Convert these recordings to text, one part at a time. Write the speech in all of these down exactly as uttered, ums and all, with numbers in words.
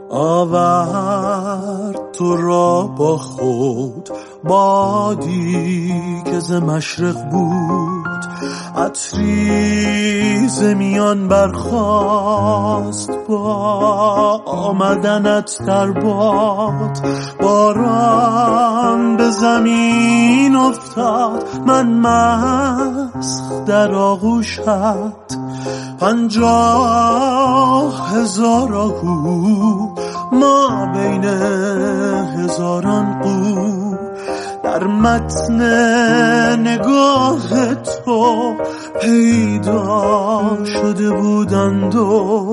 آورد تو را با خود بادی که ز مشرق بود، عطری ز میان برخاست با آمدنت در باد. باران به زمین افتاد، من مسخ در آغوشت، پنجاه هزار آهو ما بین هزاران قو، در متن نگاه تو پیدا شده بودند و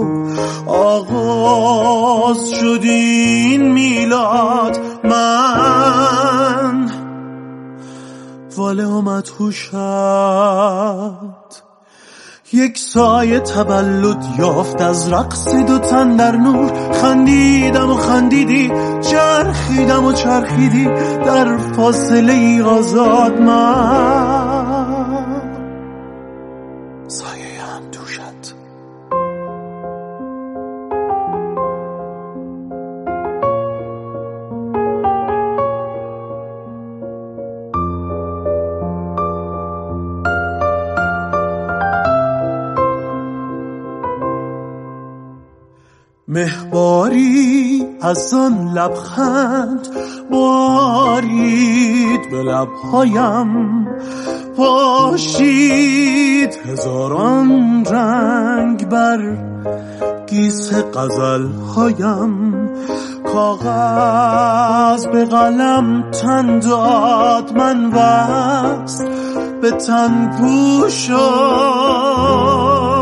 آغاز شد این میلاد. من واله و مدهوشت، یک سایه تولد یافت از رقص دو تن در نور. خندیدم و خندیدی، چرخیدم و چرخیدی، در فاصله ای آزاد. من سایه اندوشت. مهباری از آن لبخند بارید به لبهایم، پاشید هزاران رنگ بر گیس غزلهایم. کاغذ به قلم تن داد، من وصل به تن پوشم.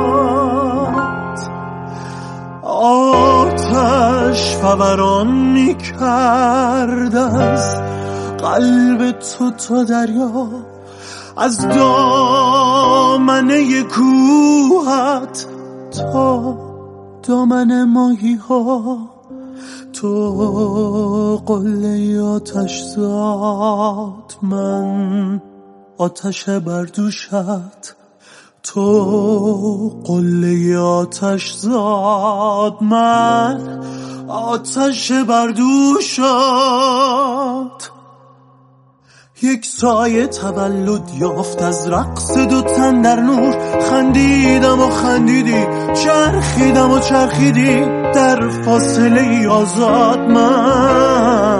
آتش فوران می کرد از قلب تو تا دریا، از دامنه کوهت تا دامن ماهی ها. تو قله آتش زاد، من آتش بردوشت. تو قله آتش زاد، من آتش بردوشت. یک سایه تولد یافت از رقص دو تن در نور. خندیدم و خندیدی، چرخیدم و چرخیدی، در فاصله ای آزاد. من